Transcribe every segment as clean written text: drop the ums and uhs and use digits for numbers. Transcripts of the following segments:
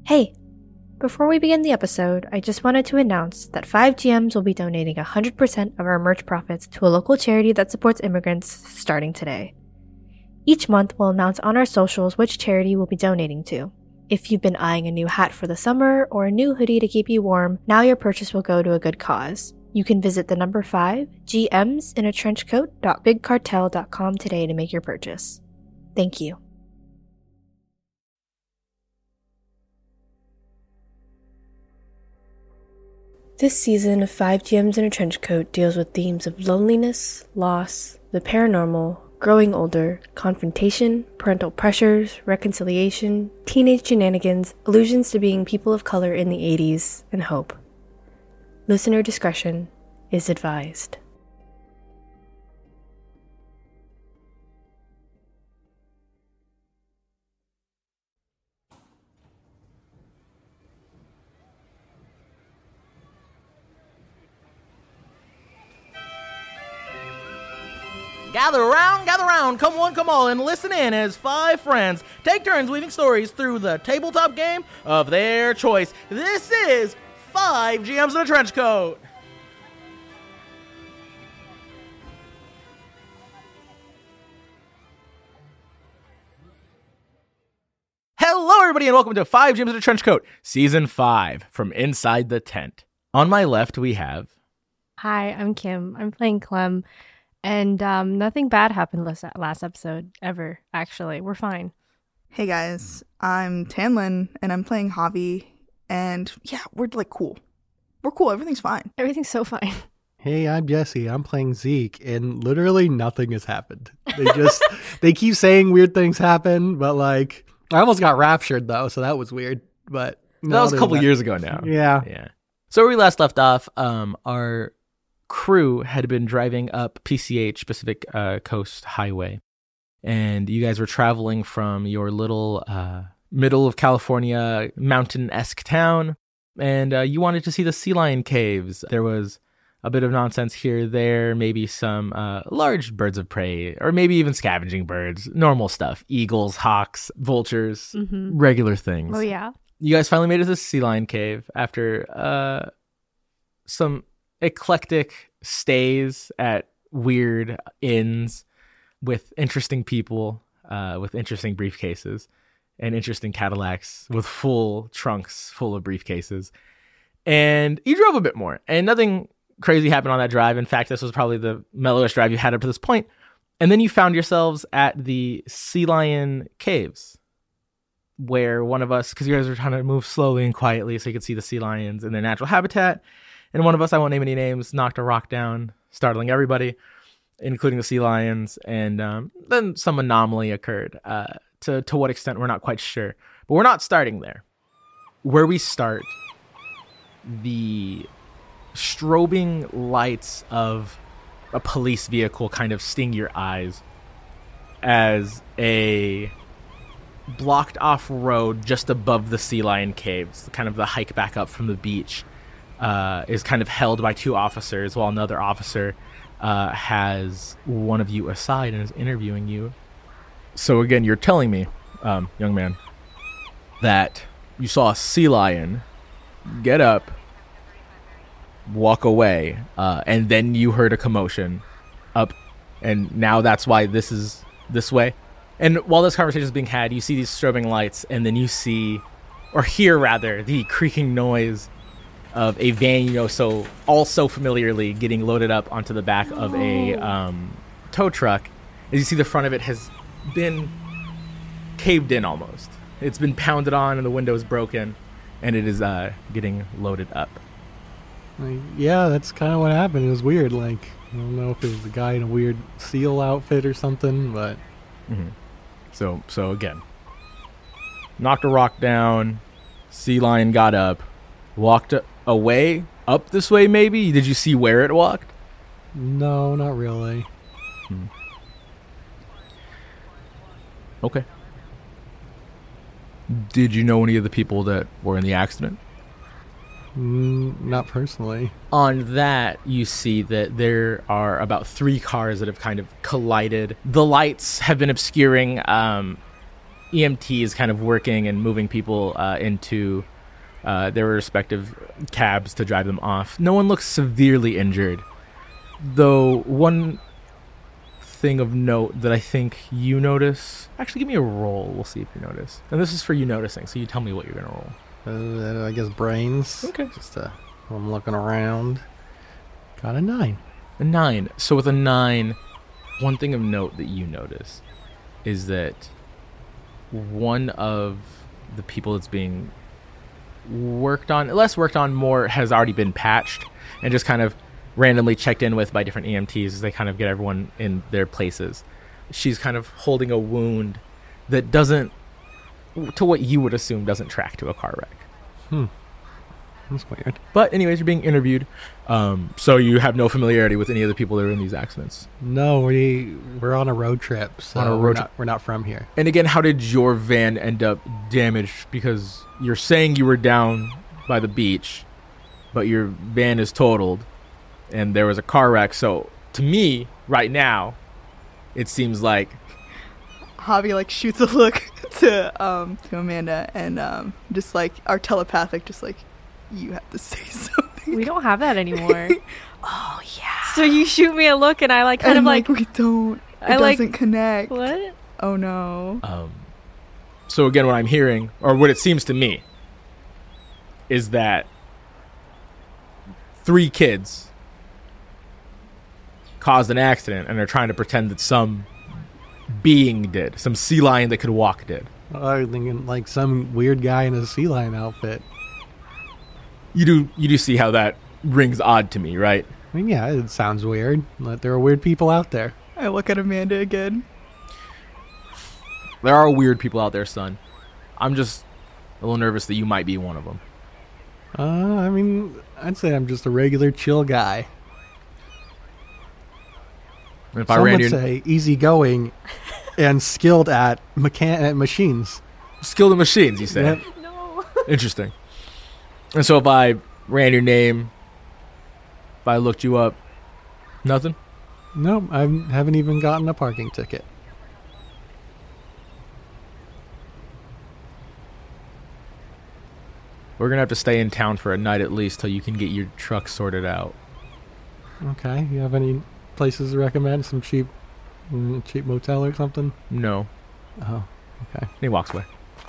Hey, before we begin the episode, I just wanted to announce that 5GMs will be donating 100% of our merch profits to a local charity that supports immigrants starting today. Each month, we'll announce on our socials which charity we'll be donating to. If you've been eyeing a new hat for the summer or a new hoodie to keep you warm, now your purchase will go to a good cause. You can visit the number 5GMsinatrenchcoat.bigcartel.com today to make your purchase. Thank you. This season of 5GMs in a Trench Coat deals with themes of loneliness, loss, the paranormal, growing older, confrontation, parental pressures, reconciliation, teenage shenanigans, allusions to being people of color in the 80s, and hope. Listener discretion is advised. Gather round, come one, come all, and listen in as 5 friends take turns weaving stories through the tabletop game of their choice. This is 5 GMs in a Trench Coat. Hello, everybody, and welcome to 5 GMs in a Trench Coat, Season 5, from Inside the Tent. On my left, we have... Hi, I'm Kim. I'm playing Clem. And nothing bad happened last episode, ever, actually. We're fine. Hey guys, I'm Tanlin, and I'm playing Javi, and yeah, we're cool. We're cool, everything's fine. Everything's so fine. Hey, I'm Jesse. I'm playing Zeke, and literally nothing has happened. They keep saying weird things happen, but I almost got raptured though, so that was weird. But that was a couple years ago now. Yeah. So where we last left off, our crew had been driving up PCH, Pacific Coast Highway, and you guys were traveling from your little middle of California mountain-esque town, and you wanted to see the Sea Lion Caves. There was a bit of nonsense here, there, maybe some large birds of prey, or maybe even scavenging birds, normal stuff, eagles, hawks, vultures, regular things. Oh yeah. You guys finally made it to the Sea Lion Cave after some eclectic stays at weird inns with interesting people, with interesting briefcases and interesting Cadillacs with full trunks full of briefcases. And you drove a bit more, and nothing crazy happened on that drive. In fact, this was probably the mellowest drive you had up to this point. And then you found yourselves at the Sea Lion Caves, where one of us, because you guys were trying to move slowly and quietly so you could see the sea lions in their natural habitat, and one of us, I won't name any names, knocked a rock down, startling everybody, including the sea lions. And then some anomaly occurred. To what extent, we're not quite sure. But we're not starting there. Where we start, the strobing lights of a police vehicle kind of sting your eyes as a blocked off road just above the Sea Lion Caves, kind of the hike back up from the beach, is kind of held by 2 officers, while another officer has one of you aside and is interviewing you. So again, you're telling me, young man, that you saw a sea lion get up, walk away, and then you heard a commotion up, and now that's why this is this way. And while this conversation is being had, you see these strobing lights, and then you see, or hear rather, the creaking noise of a van, so familiarly getting loaded up onto the back of a tow truck. As you see, the front of it has been caved in almost. It's been pounded on, and the window is broken, and it is getting loaded up. Yeah, that's kind of what happened. It was weird. I don't know if it was a guy in a weird SEAL outfit or something, but... So again, knocked a rock down, sea lion got up, walked away, up this way maybe? Did you see where it walked? No, not really. Okay. Did you know any of the people that were in the accident? Not personally. On that, you see that there are about 3 cars that have kind of collided. The lights have been obscuring EMT is kind of working and moving people into their respective cabs to drive them off. No one looks severely injured, though one thing of note that I think you notice. Actually, give me a roll. We'll see if you notice. And this is for you noticing, so you tell me what you're going to roll. I guess brains. Okay. Just I'm looking around. Got a 9. A 9. So with a 9, one thing of note that you notice is that one of the people that's being less worked on, more has already been patched and just kind of randomly checked in with by different EMTs as they kind of get everyone in their places. She's kind of holding a wound that doesn't, to what you would assume, doesn't track to a car wreck. That's weird. But anyways, you're being interviewed. So you have no familiarity with any of the people that are in these accidents. No, we're on a road trip. So On a road trip. we're not from here. And again, how did your van end up damaged? Because you're saying you were down by the beach, but your van is totaled, and there was a car wreck. So to me, right now, it seems like Javi like shoots a look to Amanda, and just like our telepathic, just like, you have to say something. We don't have that anymore. Oh yeah. So you shoot me a look, and I like kind and of like we don't. It I like- doesn't connect. what? Oh no. So again, what I'm hearing, or what it seems to me, is that 3 kids caused an accident and are trying to pretend that some being did, some sea lion that could walk did. I was thinking like some weird guy in a sea lion outfit. You do see how that rings odd to me, right? I mean, yeah, it sounds weird. But there are weird people out there. I look at Amanda again. There are weird people out there, son. I'm just a little nervous that you might be one of them. I mean, I'd say I'm just a regular chill guy. If Some I ran would your say easygoing and skilled at machines. skilled in machines, you say? Yep. No. Interesting. And so if I ran your name, if I looked you up, nothing? No, I haven't even gotten a parking ticket. We're going to have to stay in town for a night at least till you can get your truck sorted out. Okay, you have any places to recommend? Some cheap motel or something? No. Oh, okay. He walks away.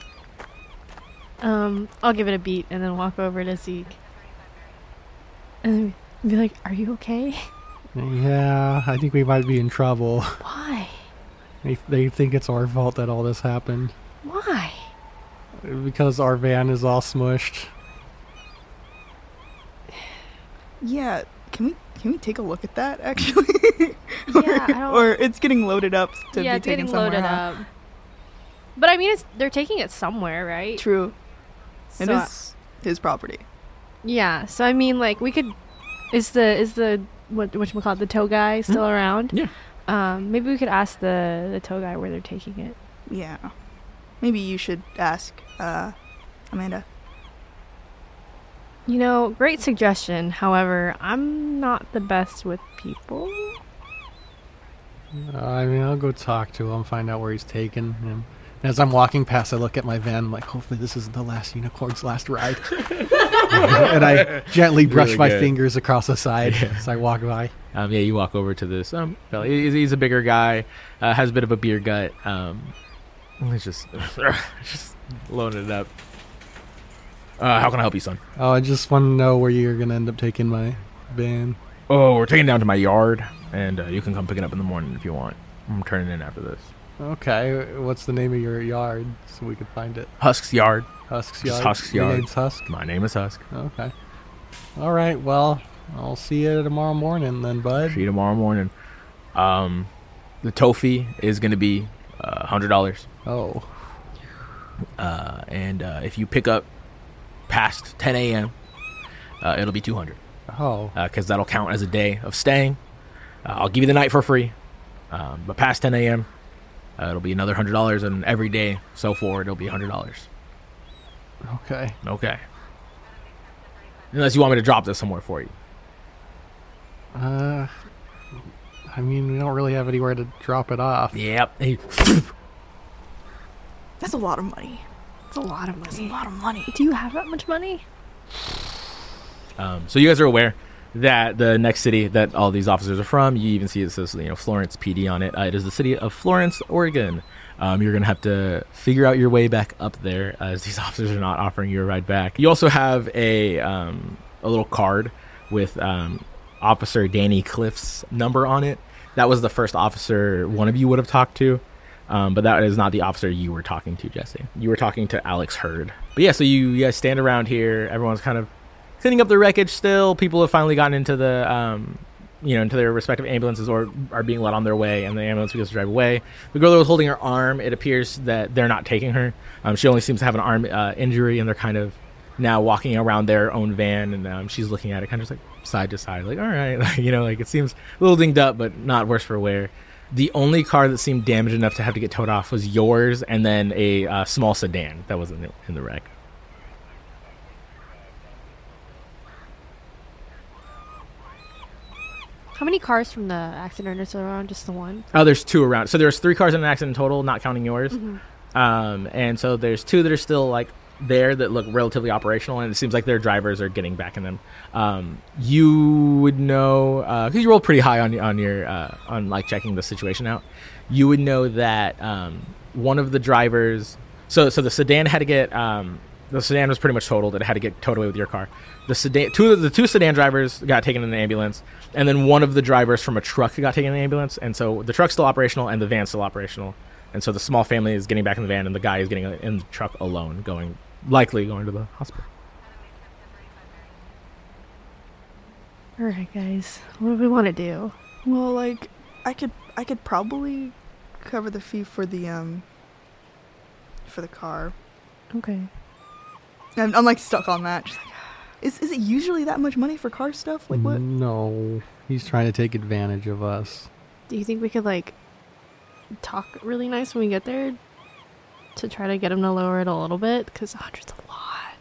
I'll give it a beat and then walk over to Zeke. And be like, "Are you okay?" Yeah, I think we might be in trouble. Why? They think it's our fault that all this happened. Why? Because our van is all smushed. Yeah. Can we take a look at that actually? Yeah, I don't- or it's getting loaded up to Yeah, be it's taken getting somewhere. loaded huh? up. But I mean, they're taking it somewhere, right? True. It So- is his property. Yeah. So I mean, like, we could. Is the whatchamacallit, the tow guy still around? Yeah. Maybe we could ask the tow guy where they're taking it. Yeah. Maybe you should ask Amanda. You know, great suggestion. However, I'm not the best with people. I mean, I'll go talk to him, find out where he's taken him. As I'm walking past, I look at my van. I'm like, hopefully this isn't the last unicorn's last ride. And I gently brush Really my good. fingers across the side as I walk by. Yeah, you walk over to this fella. He's a bigger guy, has a bit of a beer gut. He's just loading it up. How can I help you, son? Oh, I just want to know where you're going to end up taking my van. Oh, we're taking it down to my yard, and you can come pick it up in the morning if you want. I'm turning in after this. Okay, what's the name of your yard so we can find it? Husk's yard. Husk's Just yard? Husk's Your yard. name's Husk? My name is Husk. Okay. All right, well, I'll see you tomorrow morning then, bud. See you tomorrow morning. The tow fee is going to be $100. Oh, And if you pick up past 10 a.m., it'll be $200. oh. Because that'll count as a day of staying. I'll give you the night for free. But past 10 a.m., it'll be another $100. And every day so forward, it'll be $100. Okay. Okay. Unless you want me to drop this somewhere for you. I mean, we don't really have anywhere to drop it off. Yep. That's a lot of money. It's a lot of That's a money. lot of money. Do you have that much money? So you guys are aware that the next city that all these officers are from, you even see it says, Florence PD on it. It is the city of Florence, Oregon. You're going to have to figure out your way back up there, as these officers are not offering you a ride back. You also have a little card with Officer Danny Cliff's number on it. That was the first officer one of you would have talked to, but that is not the officer you were talking to, Jesse. You were talking to Alex Hurd. But yeah, so you guys stand around here. Everyone's kind of cleaning up the wreckage still. People have finally gotten into the into their respective ambulances or are being led on their way, and the ambulance begins to drive away. The girl that was holding her arm, it appears that they're not taking her. She only seems to have an arm injury, and they're kind of now walking around their own van, and she's looking at it kind of just like side to side, like, all right, like it seems a little dinged up, but not worse for wear. The only car that seemed damaged enough to have to get towed off was yours, and then a small sedan that was in the wreck. How many cars from the accident are still around? Just the one? Oh, there's 2 around. So there's 3 cars in an accident total, not counting yours. Mm-hmm. And so there's 2 that are still like there that look relatively operational, and it seems like their drivers are getting back in them. You would know, because you rolled pretty high on your on like checking the situation out. You would know that one of the drivers. So the sedan had to get. The sedan was pretty much totaled. It had to get towed away with your car. The sedan, the two sedan drivers got taken in the ambulance, and then one of the drivers from a truck got taken in the ambulance. And so the truck's still operational and the van's still operational. And so the small family is getting back in the van, and the guy is getting in the truck alone, likely going to the hospital. All right, guys. What do we want to do? Well, like, I could probably cover the fee for the car. Okay. I'm like stuck on that. Just like, is it usually that much money for car stuff? Like what? No, he's trying to take advantage of us. Do you think we could, like, talk really nice when we get there to try to get him to lower it a little bit? Because 100's a lot.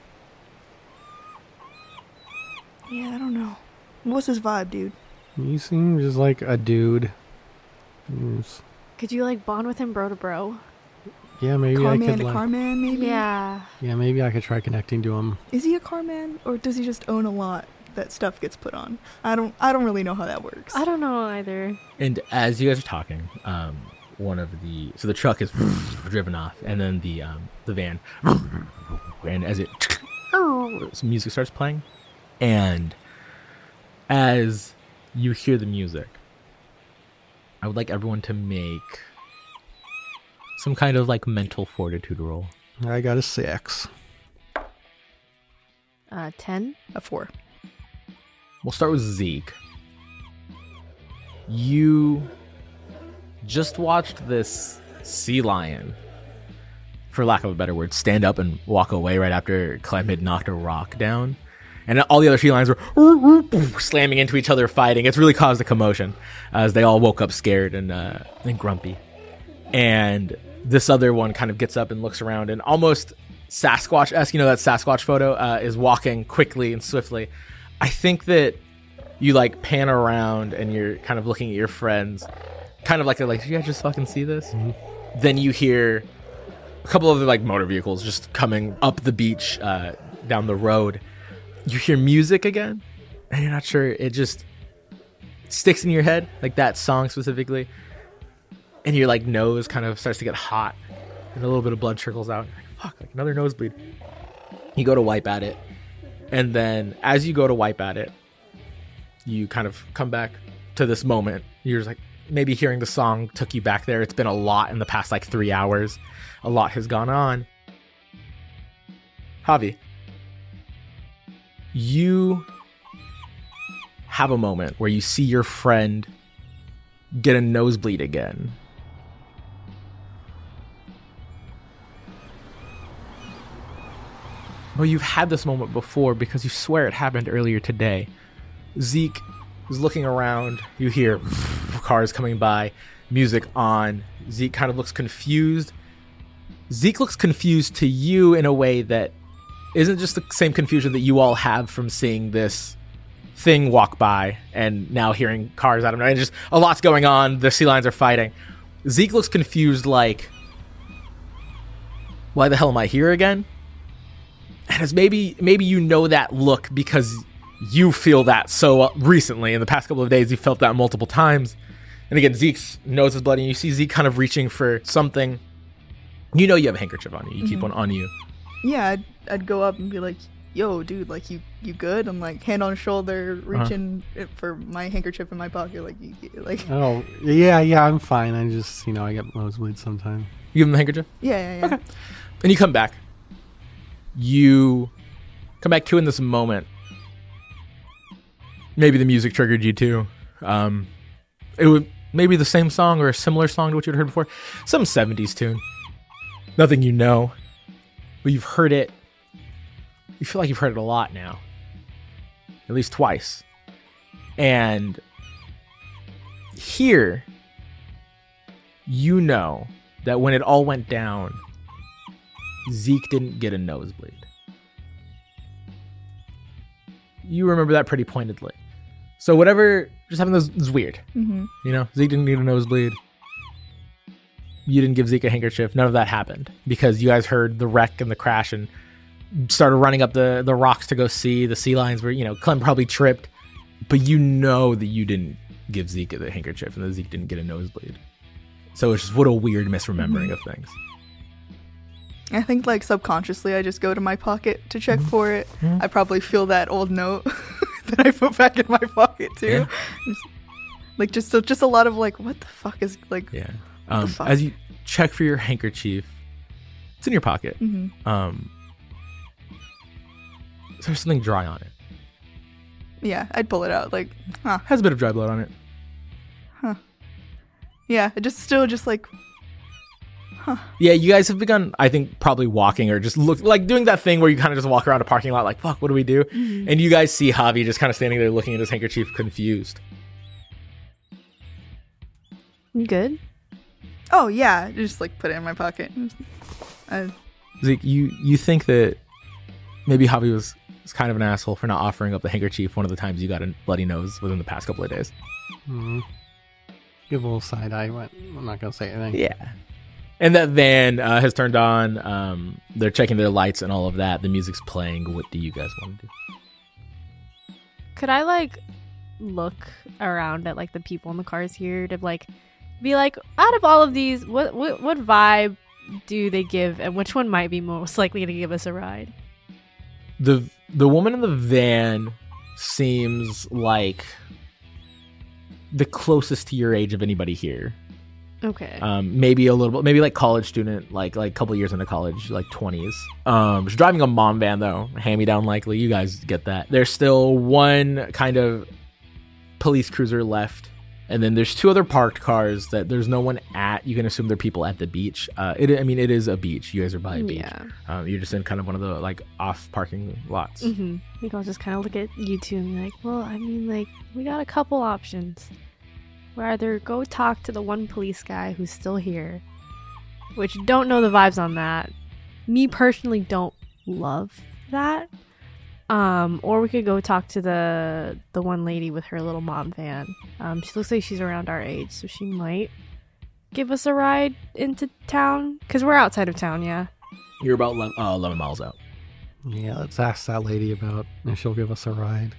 Yeah, I don't know. What's his vibe, dude? He seems just like a dude. Could you, like, bond with him bro to bro? Yeah, maybe car I man could. to car man, maybe. Yeah. Yeah, maybe I could try connecting to him. Is he a car man, or does he just own a lot that stuff gets put on? I don't really know how that works. I don't know either. And as you guys are talking, so the truck is driven off, and then the van, and as some music starts playing, and as you hear the music, I would like everyone to make some kind of like mental fortitude roll. I got a 6. 10? A 4. We'll start with Zeke. You just watched this sea lion, for lack of a better word, stand up and walk away right after Clem had knocked a rock down. And all the other sea lions were slamming into each other, fighting. It's really caused a commotion as they all woke up scared and grumpy. And this other one kind of gets up and looks around and almost Sasquatch-esque, that Sasquatch photo, is walking quickly and swiftly. I think that you like pan around and you're kind of looking at your friends, kind of like they're like, did you guys just fucking see this? Mm-hmm. Then you hear a couple of like motor vehicles just coming up the beach down the road. You hear music again, and you're not sure. It just sticks in your head, like that song specifically. And your like nose kind of starts to get hot, and a little bit of blood trickles out. You're like, fuck, like another nosebleed. You go to wipe at it, and then as you go to wipe at it, you kind of come back to this moment. You're just like, maybe hearing the song took you back there. It's been a lot in the past like 3 hours. A lot has gone on. Javi, you have a moment where you see your friend get a nosebleed again. Well, you've had this moment before because you swear it happened earlier today. Zeke is looking around. You hear cars coming by, music on. Zeke kind of looks confused. Zeke looks confused to you in a way that isn't just the same confusion that you all have from seeing this thing walk by and now hearing cars out of nowhere. Just a lot's going on. The sea lions are fighting. Zeke looks confused like, why the hell am I here again? And it's maybe you know that look because you feel that so recently. In the past couple of days, you felt that multiple times. And again, Zeke's nose is bloody, and you see Zeke kind of reaching for something. You know you have a handkerchief on you. You keep one on you. Yeah, I'd go up and be like, yo, dude, like, you good? I'm like, hand on shoulder, reaching for my handkerchief in my pocket. Like, Oh, yeah, I'm fine. I just, I get nosebleeds sometimes. You give him the handkerchief? yeah. Okay. And you come back. You come back to in this moment. Maybe the music triggered you too. It would maybe the same song or a similar song to what you'd heard before. Some 70s tune. Nothing you know. But you've heard it. You feel like you've heard it a lot now. At least twice. And here, you know that when it all went down, Zeke didn't get a nosebleed. You remember that pretty pointedly. So whatever just happened was weird. Mm-hmm. Zeke didn't need a nosebleed. You didn't give Zeke a handkerchief. None of that happened because you guys heard the wreck and the crash and started running up the rocks to go see. The sea lions were, Clem probably tripped. But you know that you didn't give Zeke the handkerchief and that Zeke didn't get a nosebleed. So it's just what a weird misremembering of things. I think, like, subconsciously I just go to my pocket to check for it. I probably feel that old note that I put back in my pocket too. Yeah. Just a lot of like, what the fuck is like? Yeah. As you check for your handkerchief, it's in your pocket. There's something dry on it. Yeah, I'd pull it out. Like, Has a bit of dry blood on it. Yeah, it just like. Yeah, you guys have begun, I think, probably walking or just doing that thing where you kind of just walk around a parking lot like, fuck, what do we do? And you guys see Javi just kind of standing there looking at his handkerchief confused. You good? Oh, yeah, just like put it in my pocket. Zeke, you think that maybe Javi was kind of an asshole for not offering up the handkerchief one of the times you got a bloody nose within the past couple of days. Give a little side eye, but I'm not going to say anything. Yeah. And that van has turned on. They're checking their lights and all of that. The music's playing. What do you guys want to do? Could I look around at the people in the cars here to be like, out of all of these, what vibe do they give, and which one might be most likely to give us a ride? The woman in the van seems like the closest to your age of anybody here. Okay. Maybe a little bit, maybe college student, like a couple years into college, 20s. She's driving a mom van though, hand-me-down likely. You guys get that. There's still one kind of police cruiser left, and then there's two other parked cars that there's no one at. You can assume they're people at the beach. It is a beach. You guys are by a beach. Yeah. You're just in kind of one of the off parking lots. I think I'll just kind of look at you two and be like, well, we got a couple options. We either go talk to the one police guy who's still here, which don't know the vibes on that. Me personally don't love that. Or we could go talk to the one lady with her little mom van. She looks like she's around our age, so she might give us a ride into town. Because we're outside of town, yeah. You're about 11 miles out. Yeah, let's ask that lady about if she'll give us a ride.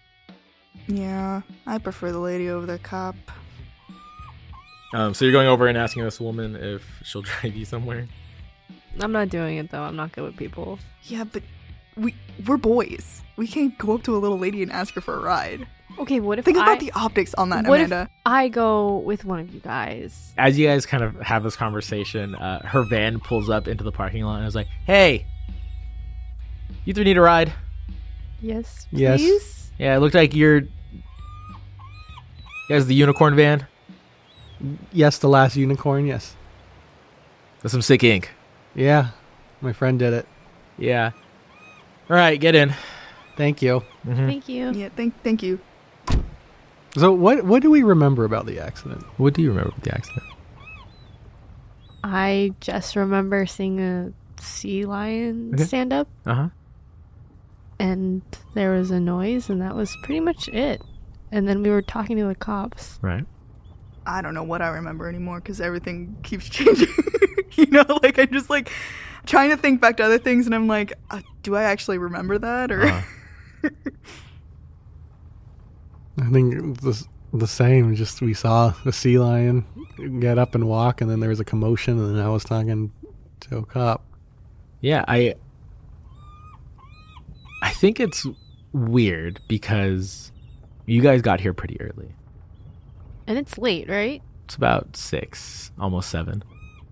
Yeah, I prefer the lady over the cop. So you're going over and asking this woman if she'll drive you somewhere? I'm not doing it, though. I'm not good with people. Yeah, but we're boys. We can't go up to a little lady and ask her for a ride. Okay, what if Think about the optics on that, what Amanda. if I go with one of you guys? As you guys kind of have this conversation, her van pulls up into the parking lot and is like, hey, you three need a ride? Yes, Yes. please? Yeah, it looked like you guys the unicorn van? Yes, the last unicorn, yes. That's some sick ink. Yeah, my friend did it. Yeah. All right, get in. Thank you. Thank you. Yeah, thank you. So what do we remember about the accident? What do you remember about the accident? I just remember seeing a sea lion stand up, Uh-huh. and there was a noise, and that was pretty much it. And then we were talking to the cops. Right. I don't know what I remember anymore because everything keeps changing. I'm just trying to think back to other things, and I'm like, do I actually remember that? Or I think the same. Just we saw the sea lion get up and walk, and then there was a commotion, and then I was talking to a cop. Yeah, I think it's weird because you guys got here pretty early. And it's late, right? It's about 6, almost 7.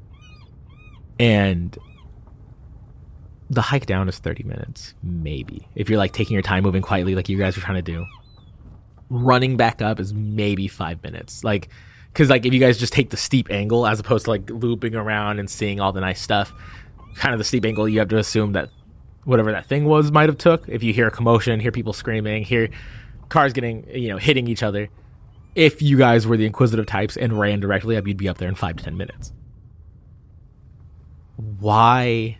And the hike down is 30 minutes, maybe. If you're like taking your time, moving quietly like you guys were trying to do. Running back up is maybe 5 minutes. Like, because like if you guys just take the steep angle as opposed to like looping around and seeing all the nice stuff, kind of the steep angle, you have to assume that whatever that thing was might have took. If you hear a commotion, hear people screaming, hear cars getting, hitting each other. If you guys were the inquisitive types and ran directly up, you'd be up there in 5 to 10 minutes. Why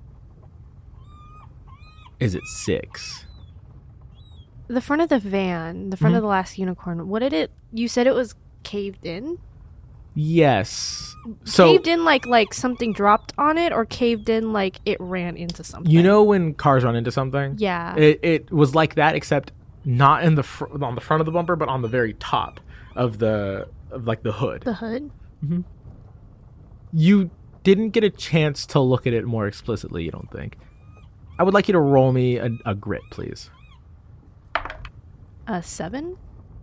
is it 6? The front of the van, the front of the last unicorn, you said it was caved in? Yes. So caved in like something dropped on it, or caved in like it ran into something? You know when cars run into something? Yeah. It was like that, except not in on the front of the bumper, but on the very top of the hood. The hood? Mm-hmm. You didn't get a chance to look at it more explicitly, you don't think? I would like you to roll me a grit, please. A 7?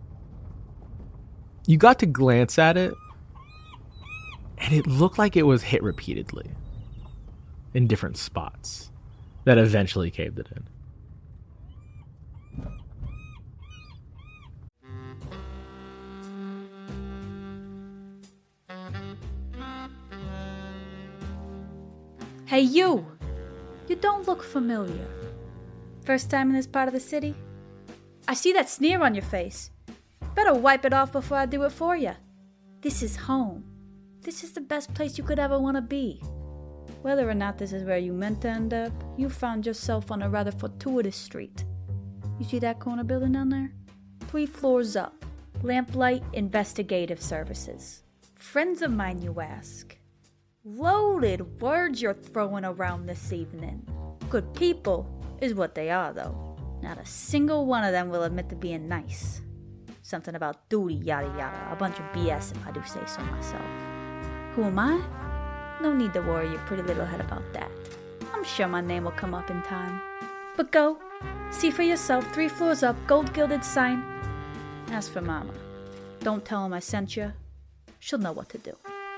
You got to glance at it, and it looked like it was hit repeatedly in different spots that eventually caved it in. Hey, you! You don't look familiar. First time in this part of the city? I see that sneer on your face. Better wipe it off before I do it for you. This is home. This is the best place you could ever want to be. Whether or not this is where you meant to end up, you found yourself on a rather fortuitous street. You see that corner building down there? 3 floors up. Lamplight Investigative Services. Friends of mine, you ask. Loaded words you're throwing around this evening. Good people is what they are, though. Not a single one of them will admit to being nice. Something about duty, yada yada. A bunch of BS if I do say so myself. Who am I? No need to worry your pretty little head about that. I'm sure my name will come up in time. But go, see for yourself, 3 floors up, gold-gilded sign. As for Mama, don't tell him I sent you. She'll know what to do.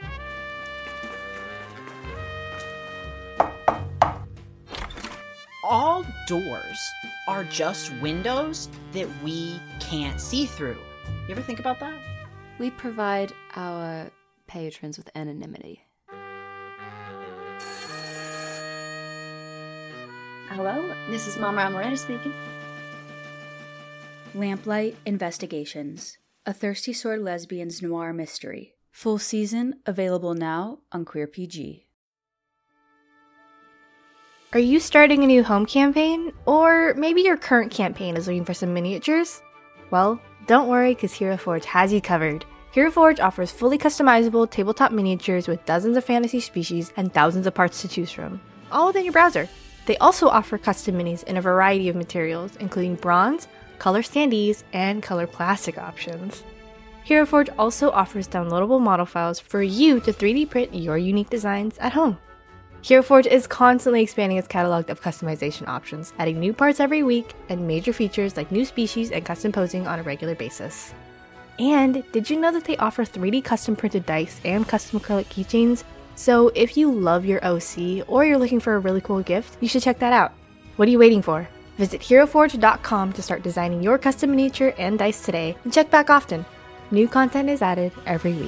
All doors are just windows that we can't see through. You ever think about that? We provide our patrons with anonymity. Hello, this is Mama Amaretta speaking. Lamplight Investigations, a Thirsty Sword Lesbians noir mystery. Full season available now on Queer PG. Are you starting a new home campaign? Or maybe your current campaign is looking for some miniatures? Well, don't worry, because Hero Forge has you covered. Hero Forge offers fully customizable tabletop miniatures with dozens of fantasy species and thousands of parts to choose from, all within your browser. They also offer custom minis in a variety of materials, including bronze, color standees, and color plastic options. Hero Forge also offers downloadable model files for you to 3D print your unique designs at home. Hero Forge is constantly expanding its catalog of customization options, adding new parts every week and major features like new species and custom posing on a regular basis. And did you know that they offer 3D custom printed dice and custom acrylic keychains? So if you love your OC or you're looking for a really cool gift, you should check that out. What are you waiting for? Visit HeroForge.com to start designing your custom miniature and dice today, and check back often. New content is added every week.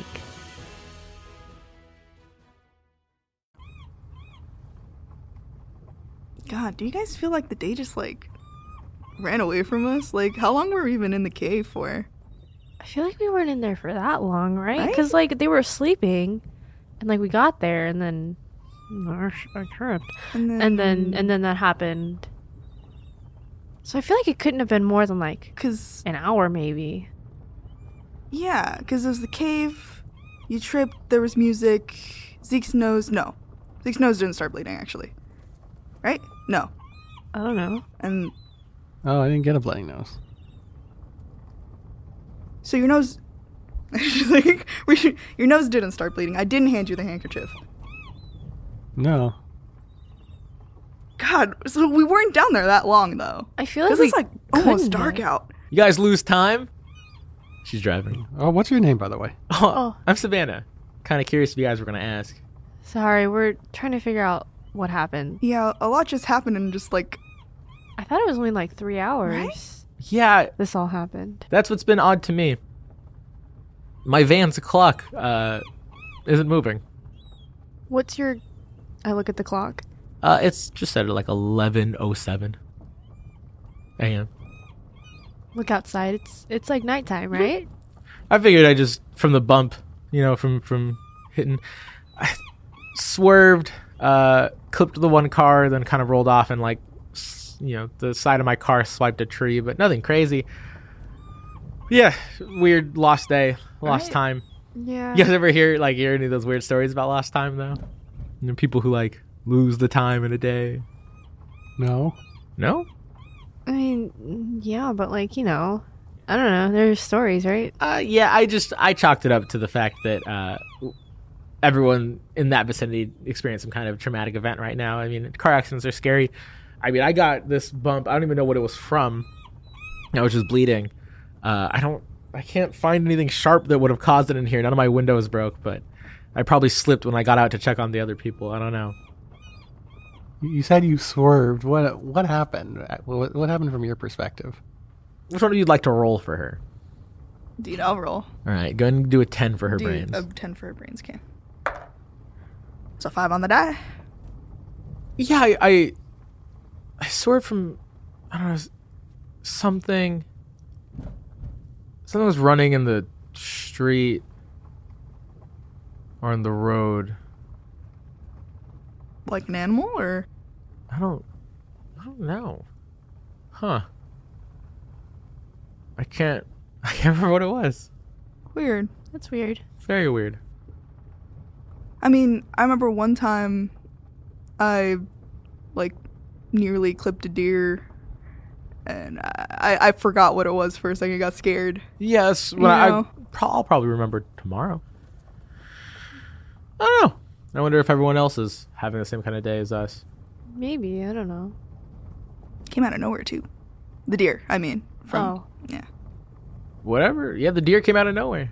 God, do you guys feel like the day just, ran away from us? How long were we even in the cave for? I feel like we weren't in there for that long, right? Because, they were sleeping, and, we got there, and then I tripped. And then that happened. So I feel like it couldn't have been more than, an hour, maybe. Yeah, because it was the cave, you tripped, there was music, Zeke's nose didn't start bleeding, actually. right? No. I don't know. And Oh, I didn't get a bloody nose. so your nose, like, your nose didn't start bleeding. I didn't hand you the handkerchief. No. God, so we weren't down there that long though. I feel like Because we it's like almost couldn't dark have. out. You guys lose time? She's driving. Oh, what's your name, by the way? Oh, I'm Savannah. Kind of curious if you guys were going to ask. Sorry, we're trying to figure out what happened. Yeah, a lot just happened in just like I thought it was only like 3 hours. Right? Yeah, This all happened. that's what's been odd to me. My van's clock isn't moving. What's your... I look at the clock. It's just set at like 11:07 a.m. Look outside. It's like nighttime, right? I figured I just, from the bump, from hitting, I swerved, clipped the one car, then kind of rolled off and the side of my car swiped a tree, but nothing crazy. Yeah, weird lost day, lost Right. time. Yeah. You guys ever hear any of those weird stories about lost time though? People who lose the time in a day. No. No? I mean, yeah, but I don't know. There's stories, right? Yeah, I chalked it up to the fact that everyone in that vicinity experienced some kind of traumatic event right now. I mean, car accidents are scary. I mean, I got this bump. I don't even know what it was from. I was just bleeding. I can't find anything sharp that would have caused it in here. None of my windows broke, but I probably slipped when I got out to check on the other people. I don't know. You said you swerved. What happened? What happened from your perspective? Which one of you'd like to roll for her? Dude, I'll roll. All right, go ahead and do a 10 for her brains. A 10 for her brains, okay. So 5 on the die. Yeah, I swerved from, I don't know, something was running in the street or in the road. Like an animal, or? I don't know. Huh. I can't remember what it was. Weird. That's weird. Very weird. I mean, I remember one time I, nearly clipped a deer, and I forgot what it was for a second. I got scared. Yes, I'll probably remember tomorrow. I don't know. I wonder if everyone else is having the same kind of day as us. Maybe. I don't know. Came out of nowhere, too. The deer, I mean. Yeah. Whatever. Yeah, the deer came out of nowhere.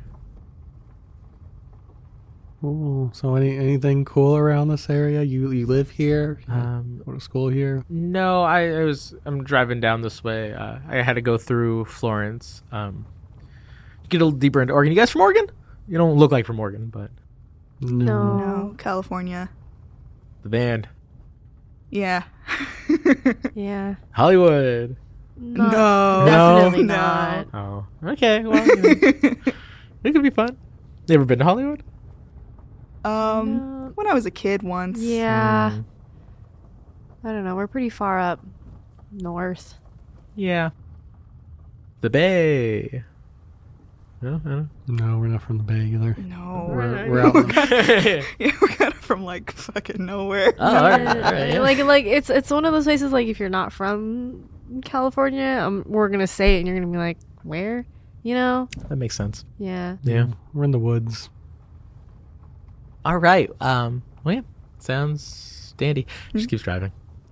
Cool. So anything cool around this area? You live here? Go to school here? No, I'm driving down this way. I had to go through Florence. Get a little deeper into Oregon. You guys from Oregon? You don't look like from Oregon, but No, California. the band. Yeah. Yeah. Hollywood. No. Definitely No. not. Oh, okay. Well, it could be fun. You ever been to Hollywood? When I was a kid once. Yeah. I don't know. We're pretty far up north. Yeah. The Bay. No, I don't. No, we're not from the Bay either. No. We're out. Yeah, we're kind of from fucking nowhere. Oh, all right, all right, yeah. Like it's one of those places if you're not from California, we're gonna say it and you're gonna be like, where? That makes sense. Yeah. Yeah. We're in the woods. All right. Well, yeah. Sounds dandy. Just keeps driving.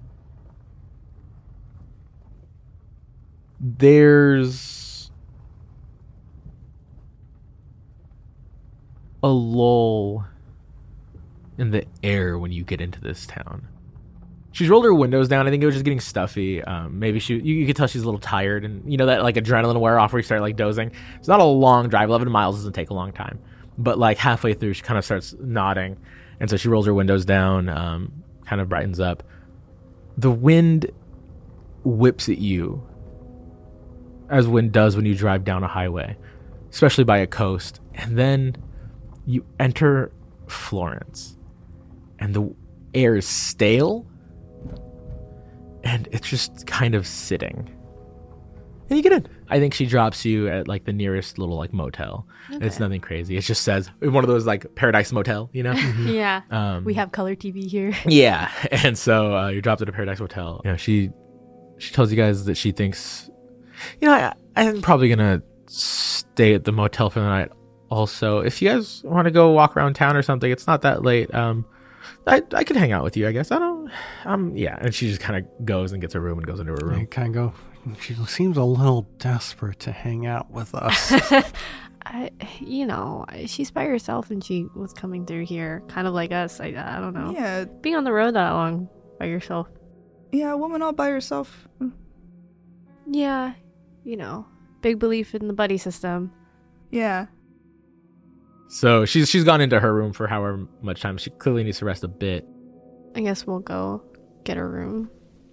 There's a lull in the air when you get into this town. She's rolled her windows down. I think it was just getting stuffy. Maybe you could tell she's a little tired, and that adrenaline wear off where you start dozing. It's not a long drive. 11 miles doesn't take a long time, but halfway through she kind of starts nodding, and so she rolls her windows down, kind of brightens up. The wind whips at you, as wind does when you drive down a highway, especially by a coast, and then you enter Florence, and the air is stale. And it's just kind of sitting. And you get in. I think she drops you at like the nearest little like motel. Okay. It's nothing crazy. It just says one of those like Paradise Motel, you know? Yeah. We have color TV here. Yeah. And so you're dropped at a Paradise Motel. You know, she tells you guys that she thinks, you know, I'm probably gonna stay at the motel for the night. Also, if you guys want to go walk around town or something, it's not that late. I could hang out with you, I guess. I don't. Yeah. And she just kind of goes and gets her room and goes into her room. I kind of go. She seems a little desperate to hang out with us. She's by herself and she was coming through here, kind of like us. I don't know. Yeah. Being on the road that long by yourself. Yeah, a woman all by herself. Yeah. Big belief in the buddy system. Yeah. So she's gone into her room for however much time. She clearly needs to rest a bit. I guess we'll go get her room.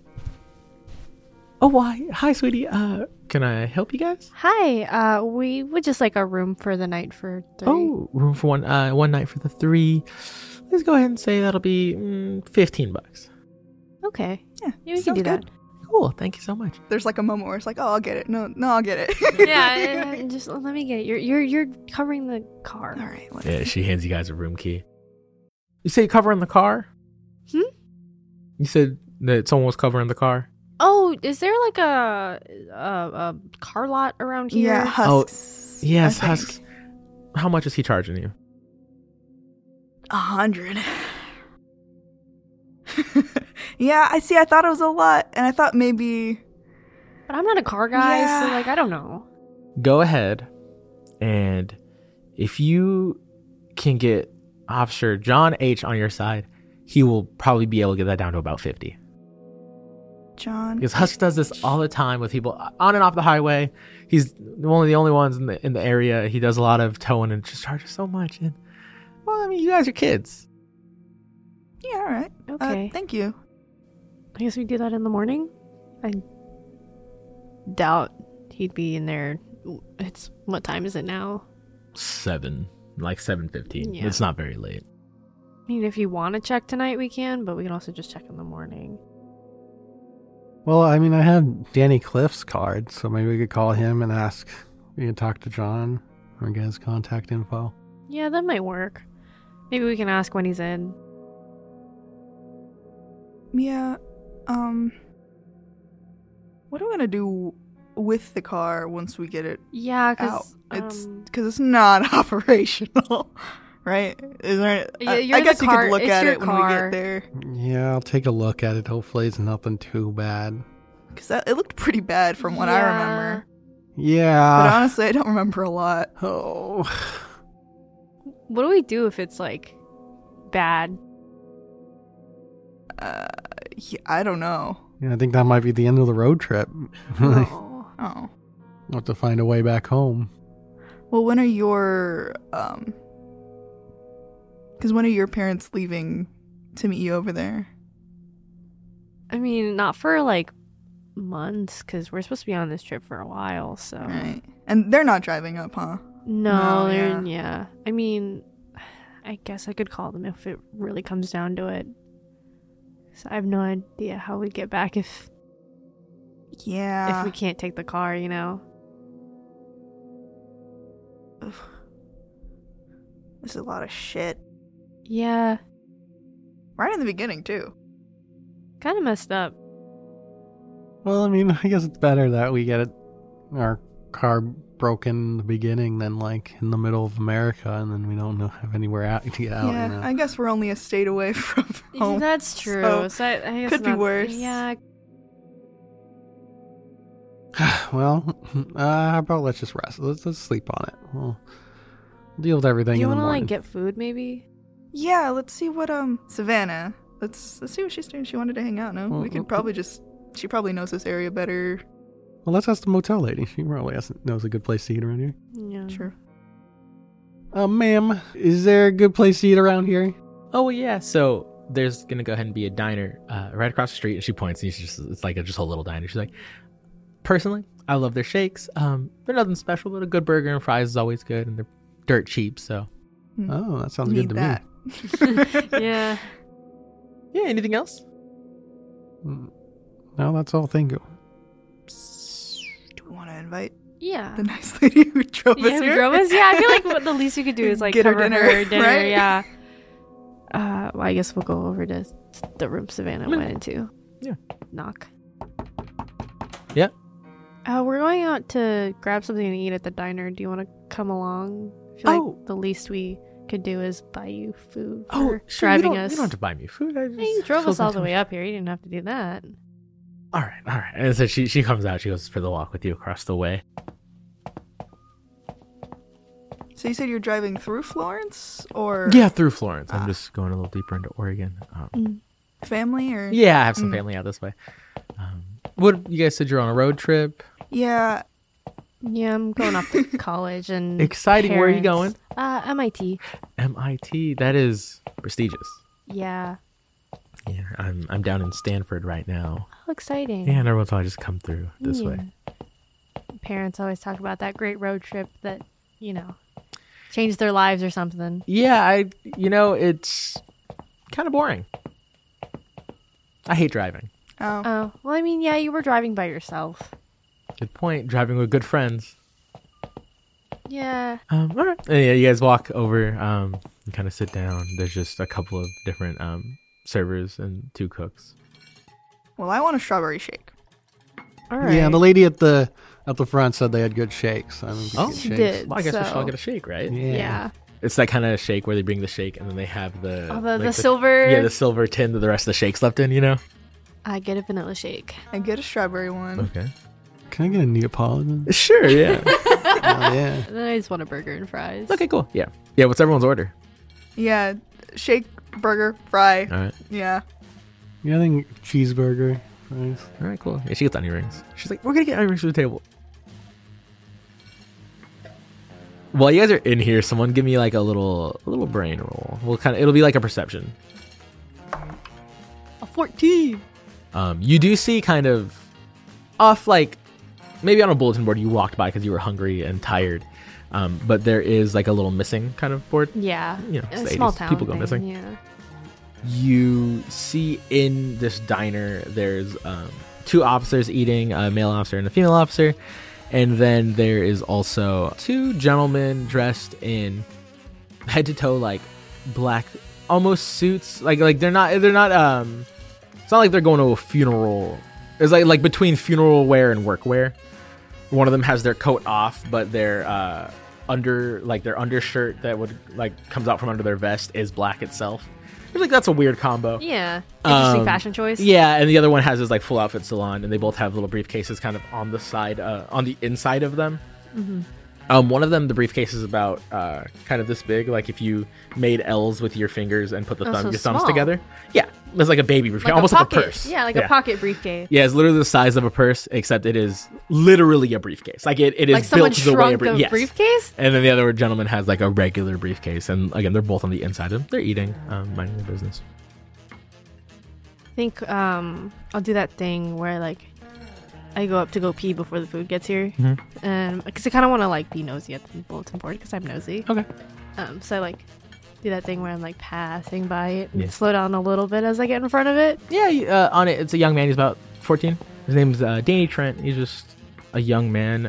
Oh, why? Hi, sweetie. Can I help you guys? Hi. We would just like a room for the night for 3. Oh, room for one night for the 3. Let's go ahead and say that'll be $15. Okay. Yeah, we can do that. Cool. Thank you so much. There's like a moment where it's like, oh, I'll get it. No, I'll get it. Yeah, just let me get it. You're covering the car. All right. Whatever. Yeah, she hands you guys a room key. You say you're covering the car? You said that someone was covering the car? Oh, is there like a car lot around here? Yeah, Husks. Oh, yes, I think. Husks. How much is he charging you? 100. Yeah, I see. I thought it was a lot, and I thought maybe. But I'm not a car guy, Yeah. so like I don't know. Go ahead, and if you can get Officer John H. on your side, he will probably be able to get that down to about 50. John. Because Husk does this all the time with people on and off the highway. He's one of the only ones in the area. He does a lot of towing and just charges so much. And well, I mean, you guys are kids. Yeah, all right. Okay. Thank you. I guess we do that in the morning. I doubt he'd be in there. What time is it now? 7:15. Yeah. It's not very late. I mean, if you want to check tonight, we can, but we can also just check in the morning. Well, I mean, I have Danny Cliff's card, so maybe we could call him and ask. We can talk to John or get his contact info. Yeah, that might work. Maybe we can ask when he's in. Yeah. What are we gonna do with the car once we get it Yeah, out? because It's not operational, right? Is there? Yeah, I you're guess the you car- could look it's at your it when we car. get there. Yeah, I'll take a look at it. Hopefully, it's nothing too bad. Because it looked pretty bad from what I remember. But Yeah. honestly, I don't remember a lot. Oh. What do we do if it's like bad? Yeah, I don't know. Yeah, I think that might be the end of the road trip. Oh. Oh. We'll have to find a way back home. Well, when are your Because when are your parents leaving to meet you over there? I mean, not for like months, because we're supposed to be on this trip for a while, so. Right. And they're not driving up, huh? No, No, they're, yeah. I mean, I guess I could call them if it really comes down to it. So I have no idea how we'd get back if Yeah. we can't take the car, you know? This is a lot of shit. Yeah, Right in the beginning, too. kind of messed up. Well, I mean, I guess it's better that we get our car broken in the beginning than like in the middle of America, and then we don't have anywhere out to get out. Yeah, you know? I guess we're only a state away from home. That's true. So I guess could be worse. Yeah, Well, how about let's just rest. Let's sleep on it. We'll deal with everything do you in the want to morning. like get food maybe? Yeah, let's see what Savannah. Let's see what she's doing. She wanted to hang out. No, Well, we could probably just. She probably knows this area better. Well, let's ask the motel lady. She probably knows a good place to eat around here. Yeah. True. Ma'am, is there a good place to eat around here? Oh yeah, so there's gonna go ahead and be a diner right across the street, and she points, and it's like just a little diner. She's like, personally, I love their shakes. They're nothing special, but a good burger and fries is always good, and they're dirt cheap. So Oh, that sounds Need good to that. Yeah. yeah, anything else? me. No, that's all. Thank you. Do we want invite Yeah. the nice lady who drove us Yeah, here? who drove us? Yeah, I feel like what the least you could do is like Get her cover dinner, her dinner. right? Yeah. Well, I guess we'll go over to the room Savannah went into. Yeah. Knock. Yeah. We're going out to grab something to eat at the diner. Do you want to come along? I feel like the least we could do is buy you food for sure, driving you us. don't have to buy me food. You drove us all the way up here. You didn't have to do that. All right. And so she comes out. She goes for the walk with you across the way. So you said you're driving through Florence, or Yeah, through Florence. I'm just going a little deeper into Oregon. family, or Yeah, I have some family out this way. What you guys said you're on a road trip? Yeah, Yeah, I'm going off to college and Exciting. Where are you parents. going? MIT. MIT. That is prestigious. Yeah. Yeah, I'm down in Stanford right now. How exciting. Yeah, and every once in a while I just come through this way. Parents always talk about that great road trip that, changed their lives or something. Yeah, it's kind of boring. I hate driving. Oh, well, I mean, yeah, you were driving by yourself. Good point. Driving with good friends. Yeah. All right. And yeah, you guys walk over. You kind of sit down. There's just a couple of different servers and 2 cooks. well, I want a strawberry shake. All right. Yeah, the lady at the front said they had good shakes. I mean, Oh, she shakes. did. Well, I guess we should all So- get a shake, right? Yeah. It's that kind of shake where they bring the shake and then they have the The silver. Yeah, the silver tin that the rest of the shake's left in. I get a vanilla shake. I get a strawberry one. Okay. Can I get a Neapolitan? Sure. Yeah. Oh, yeah. And then I just want a burger and fries. Okay. Cool. Yeah. Yeah. What's everyone's order? Yeah, shake, burger, fry. All right. Yeah. Yeah, I think cheeseburger, fries. All right. Cool. Yeah. She gets onion rings. She's like, "We're gonna get onion rings to the table." While you guys are in here, someone give me like a little brain roll. It'll be like a perception. A 14. You do see kind of off, like maybe on a bulletin board you walked by because you were hungry and tired. But there is like a little missing kind of board. Yeah. It's A the small 80s. town. People go thing, missing. Yeah. You see in this diner, there's 2 officers eating, a male officer and a female officer. And then there is also 2 gentlemen dressed in head to toe, like black, almost suits. Like they're not, it's not like they're going to a funeral. It's like between funeral wear and work wear. One of them has their coat off, but their their undershirt that would comes out from under their vest is black itself. I feel like that's a weird combo. Yeah. Interesting fashion choice. Yeah, and the other one has his full outfit still on, and they both have little briefcases kind of on the side, on the inside of them. Mm-hmm. One of them, the briefcase is about kind of this big, like if you made L's with your fingers and put the Oh, so your thumbs small. together. Yeah, it's like a baby briefcase, Like almost a pocket. like a purse. Yeah, like a pocket briefcase. Yeah, it's literally the size of a purse, except it is literally a briefcase. Like it is Like someone built the way shrunk a yes. briefcase? And then the other gentleman has like a regular briefcase, and again, they're both on the inside of them. They're eating, minding their business. I think I'll do that thing where I go up to go pee before the food gets here, and because I kind of want to be nosy at the bulletin board because I'm nosy. Okay. So I do that thing where I'm passing by it and Yeah. slow down a little bit as I get in front of it. Yeah, on it, it's a young man. He's about 14. His name's Danny Trent. He's just a young man,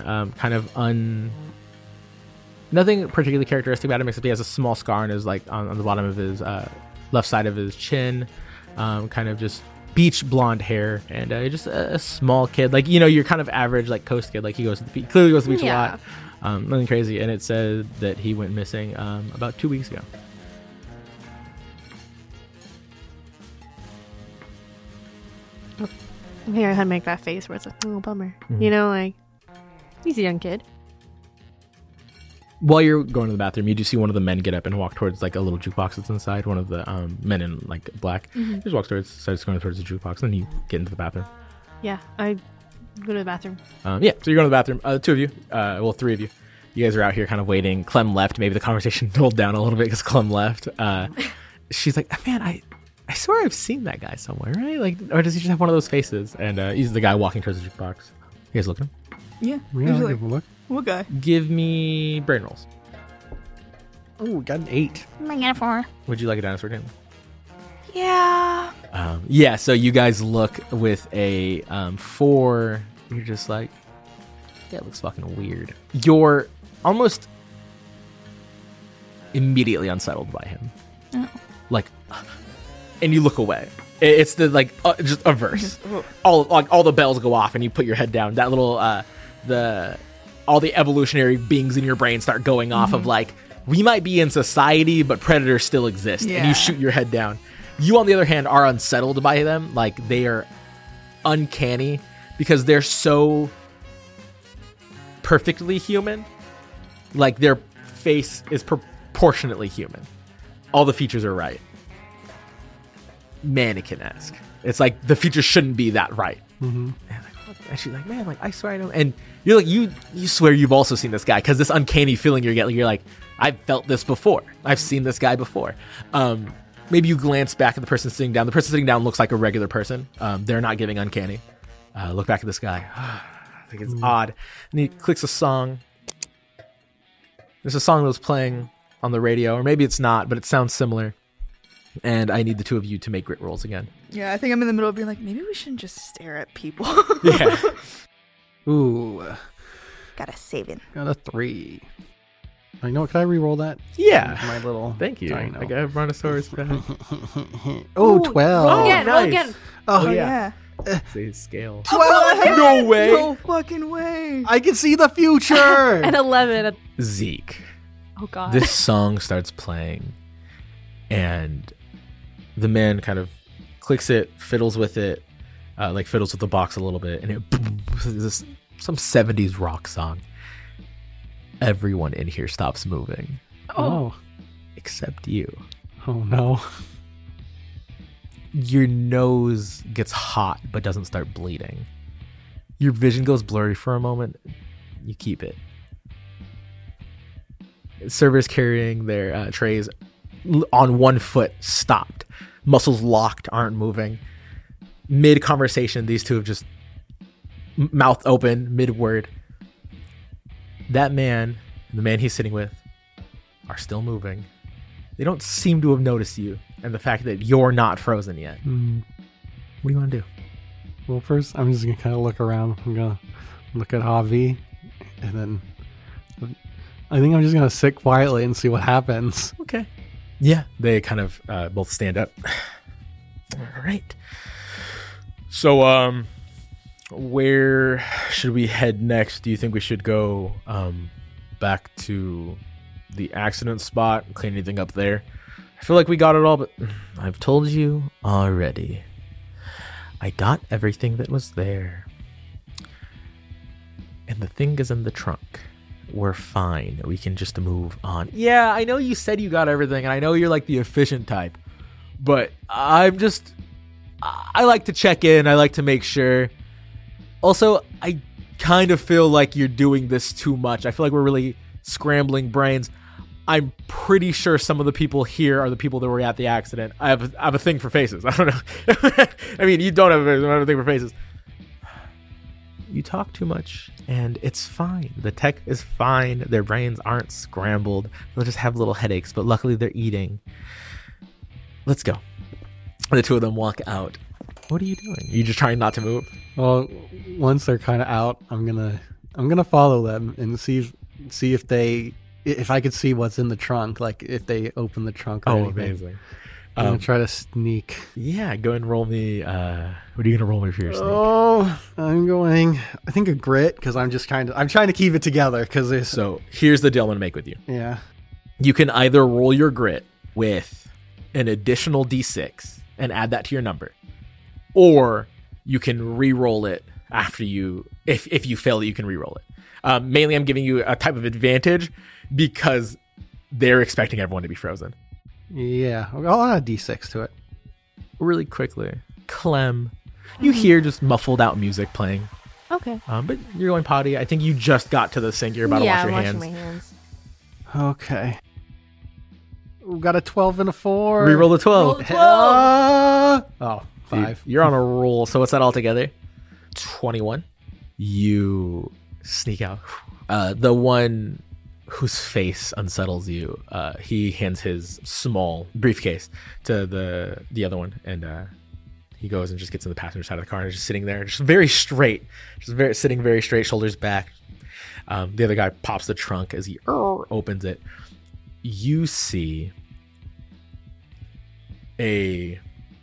nothing particularly characteristic about him except he has a small scar on his on the bottom of his left side of his chin, kind of just beach blonde hair, and just a small kid, your kind of average coast kid. He goes to the beach, clearly goes to the beach Yeah. a lot. Nothing crazy, and it said that he went missing about 2 weeks ago. I think I had to make that face where it's oh bummer, Mhm. He's a young kid. While you're going to the bathroom, you do see one of the men get up and walk towards a little jukebox that's inside. One of the men in black just walks towards, starts going towards the jukebox, and then you get into the bathroom. Yeah, I go to the bathroom. So you're going to the bathroom. 2 of you, 3 of you. You guys are out here kind of waiting. Clem left. Maybe the conversation dulled down a little bit because Clem left. She's like, man, I swear I've seen that guy somewhere, right? Or does he just have one of those faces? And he's the guy walking towards the jukebox. You guys looking? Yeah. Yeah, He's I'll like, give a look. what guy? Give me brain rolls. Oh, we got an 8. I get a 4. Would you like a dinosaur table? Yeah. So you guys look with a 4. You're just like, Yeah, it looks fucking weird. You're almost immediately unsettled by him. Oh. Like, and you look away. It's the like just a verse. All the bells go off, and you put your head down. That little all the evolutionary beings in your brain start going off of like, we might be in society, but predators still exist. And you shoot your head down. You, on the other hand, are unsettled by them. Like, they are uncanny because they're so perfectly human. Like, their face is proportionately human. All the features are right. Mannequin-esque. It's like the features shouldn't be that right. And she's like, man, like, I swear I know. And you're like, you swear you've also seen this guy, because this uncanny feeling you're getting, you're like, I've felt this before. I've seen this guy before. Maybe you glance back at the person sitting down. The person sitting down looks like a regular person. They're not giving uncanny. Look back at this guy. I think it's odd. And he clicks a song. There's a song that was playing on the radio, or maybe it's not, but it sounds similar. And I need the two of you to make grit rolls again. Yeah, I think I'm in the middle of being like, maybe we shouldn't just stare at people. Yeah. Ooh. Got a 7. Got a 3. I know. Can I re-roll that? Yeah. My little. Thank you. dino. I got Brontosaurus back. Oh, 12. Oh, again, nice. again. Oh, yeah. Yeah. Say scale. 12. No way. No fucking way. I can see the future. An 11. Zeke. Oh god. This song starts playing, and the man kind of clicks it, fiddles with it, like fiddles with the box a little bit, and it this some 70s rock song. Everyone in here stops moving, Oh. except you. Oh no. Your nose gets hot but doesn't start bleeding. Your vision goes blurry for a moment. You keep it. Servers carrying their trays on one foot stopped. Muscles locked, aren't moving. Mid-conversation, these two have just mouth open, mid-word. That man and the man he's sitting with are still moving. They don't seem to have noticed you and the fact that you're not frozen yet. What do you want to do? Well, first, I'm just going to kind of look around. I'm going to look at Javi, and then I think I'm just going to sit quietly and see what happens. Okay. Yeah, they kind of both stand up. All right. So, where should we head next? Do you think we should go back to the accident spot, clean anything up there? I feel like we got it all, but I've told you already. I got everything that was there. And the thing is in the trunk. We're fine. We can just move on. Yeah, I know you said you got everything, and I know you're like the efficient type, but I like to check in. I like to make sure. Also, I kind of feel like you're doing this too much. I feel like we're really scrambling brains. I'm pretty sure some of the people here are the people that were at the accident. I have a thing for faces. I don't know. I mean, you don't have a thing for faces. You talk too much, and it's fine. The tech is fine. Their brains aren't scrambled. They'll just have little headaches, but luckily they're eating. Let's go. The two of them walk out. What are you doing? Are you just trying not to move? Well, once they're kind of out, I'm gonna follow them and see if I could see what's in the trunk, like if they open the trunk or anything. Amazing. I'm gonna try to sneak. Yeah, go and roll me. What are you gonna roll me for your sneak? Oh, I'm going. I think a grit because I'm trying to keep it together because there's. So here's the deal I'm gonna make with you. Yeah. You can either roll your grit with an additional d6 and add that to your number, or you can re-roll it after you. If you fail it, you can re-roll it. Mainly, I'm giving you a type of advantage because they're expecting everyone to be frozen. Yeah, I'll add a d6 to it. Really quickly, Clem, you hear just muffled out music playing. Okay. But you're going potty. I think you just got to the sink. You're about to wash your I'm hands. washing my hands. Okay. We got a 12 and a 4. Reroll the 12. Oh, 5. You're on a roll. So what's that all together? 21. You sneak out. The one whose face unsettles you, he hands his small briefcase to the other one, and he goes and just gets in the passenger side of the car and is just sitting there, just very straight, sitting very straight, shoulders back, The other guy pops the trunk as he opens it. You see a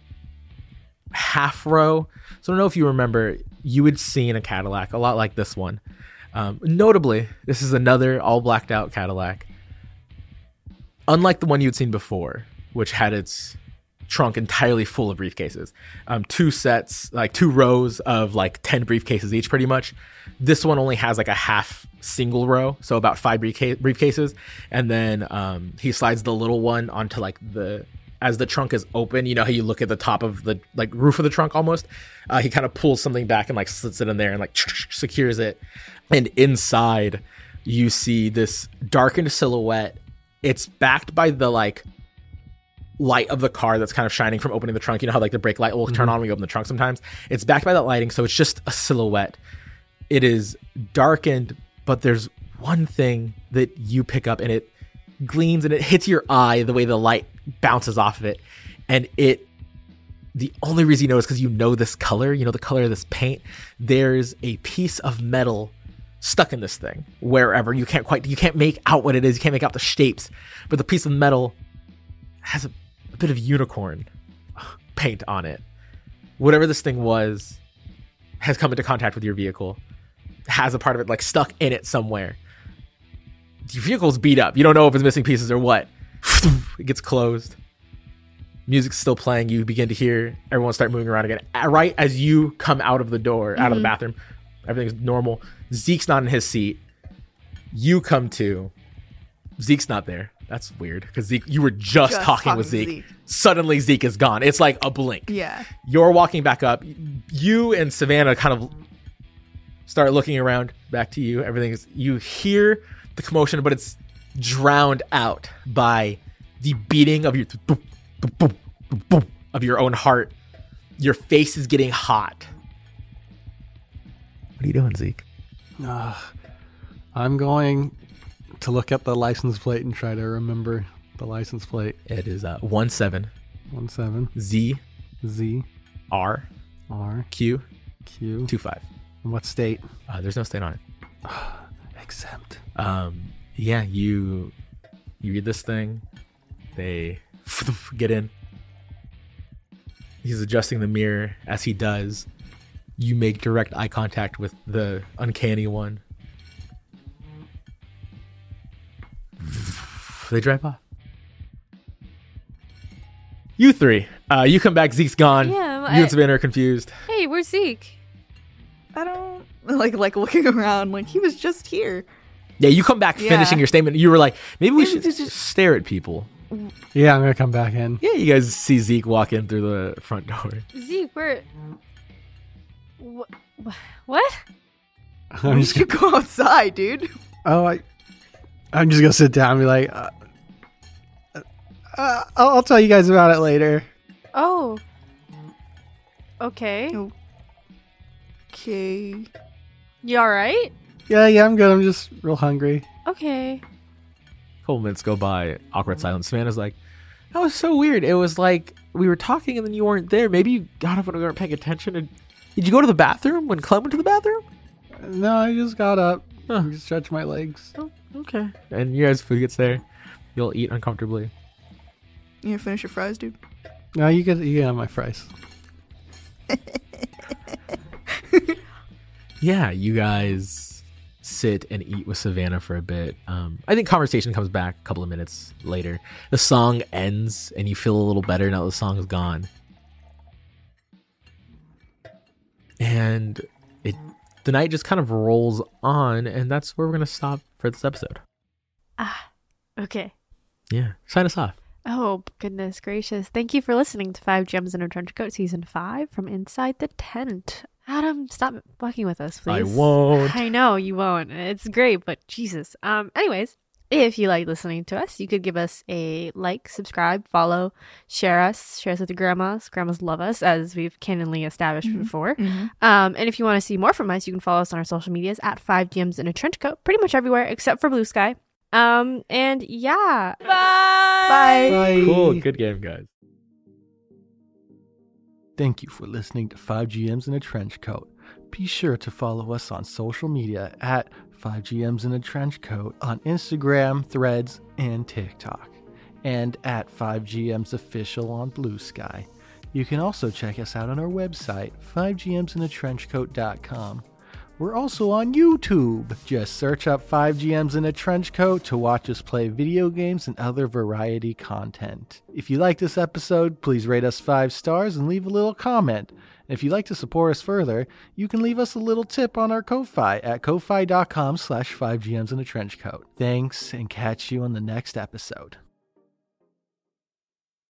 half row. So I don't know if you remember, you had seen a Cadillac a lot like this one. Notably, this is another all blacked out Cadillac. Unlike the one you'd seen before, which had its trunk entirely full of briefcases. Two rows of like 10 briefcases each pretty much. This one only has like a half single row, so about 5 briefcases. And then he slides the little one onto like as the trunk is open, you know how you look at the top of the like roof of the trunk almost? He kind of pulls something back and like slits it in there and like secures it. And inside you see this darkened silhouette. It's backed by the like light of the car that's kind of shining from opening the trunk. You know how like the brake light will turn on when you open the trunk sometimes? It's backed by that lighting, so it's just a silhouette. It is darkened, but there's one thing that you pick up and it gleams and it hits your eye the way the light bounces off of it. And the only reason you know is because you know this color, you know the color of this paint. There's a piece of metal stuck in this thing wherever. You can't make out what it is. You can't make out the shapes, but the piece of metal has a bit of unicorn paint on it. Whatever this thing was has come into contact with your vehicle, has a part of it like stuck in it somewhere. Your vehicle's beat up. You don't know if it's missing pieces or what. It gets closed. Music's still playing. You begin to hear everyone start moving around again. Right as you come out of the door, out of the bathroom, everything's normal. Zeke's not in his seat. You come to. Zeke's not there. That's weird because Zeke, you were just talking with Zeke. Suddenly Zeke is gone. It's like a blink. Yeah. You're walking back up. You and Savannah kind of start looking around. Back to you. You hear the commotion, but it's drowned out by the beating of your own heart. Your face is getting hot. What are you doing, Zeke? I'm going to look at the license plate and try to remember the license plate. It is 17 Z R Q 25. And what state? There's no state on it. Exempt. Yeah, you read this thing. They get in. He's adjusting the mirror. As he does, you make direct eye contact with the uncanny one. They drive off. You three. You come back. Zeke's gone. Yeah, you and Savannah are confused. Hey, where's Zeke? I don't like looking around. Like he was just here. Yeah, you come back finishing your statement. You were like, maybe we should just stare at people. Yeah, I'm gonna come back in. Yeah, you guys see Zeke walk in through the front door. Zeke, where? What? I'm just You go outside, dude. I'm just gonna sit down and be like, I'll tell you guys about it later. Oh. Okay. Okay. You all right? Yeah, I'm good. I'm just real hungry. Okay. A couple minutes go by. Awkward silence. Savannah's like, that was so weird. It was like we were talking and then you weren't there. Maybe you got up when we weren't paying attention. And did you go to the bathroom when Clem went to the bathroom? No, I just got up. Just stretched my legs. Oh, okay. And you guys' food gets there. You'll eat uncomfortably. You gonna finish your fries, dude? No, you can have my fries. Yeah, you guys sit and eat with Savannah for a bit. I think conversation comes back a couple of minutes later. The song ends and you feel a little better now the song is gone. And the night just kind of rolls on, and that's where we're going to stop for this episode. Okay. Yeah. Sign us off. Oh, goodness gracious. Thank you for listening to 5 Gems in a Trench Coat Season 5 from Inside the Tent. Adam, stop fucking with us, please. I won't. I know you won't. It's great, but Jesus. Anyways, if you like listening to us, you could give us a like, subscribe, follow, share us with your grandmas. Grandmas love us, as we've canonly established before. And if you want to see more from us, you can follow us on our social medias at 5 Gems in a Trench Coat, pretty much everywhere except for Blue Sky. And yeah. Bye. Bye. Cool. Good game, guys. Thank you for listening to 5 GMs in a Trench Coat. Be sure to follow us on social media at 5GMs in a Trench Coat on Instagram, Threads, and TikTok, and at 5GMs Official on Blue Sky. You can also check us out on our website, 5GMsInATrenchCoat.com. We're also on YouTube. Just search up 5GMs in a Trench Coat to watch us play video games and other variety content. If you like this episode, please rate us 5 stars and leave a little comment. And if you'd like to support us further, you can leave us a little tip on our Ko-Fi at ko-fi.com/5GMs in a Trench Coat. Thanks, and catch you on the next episode.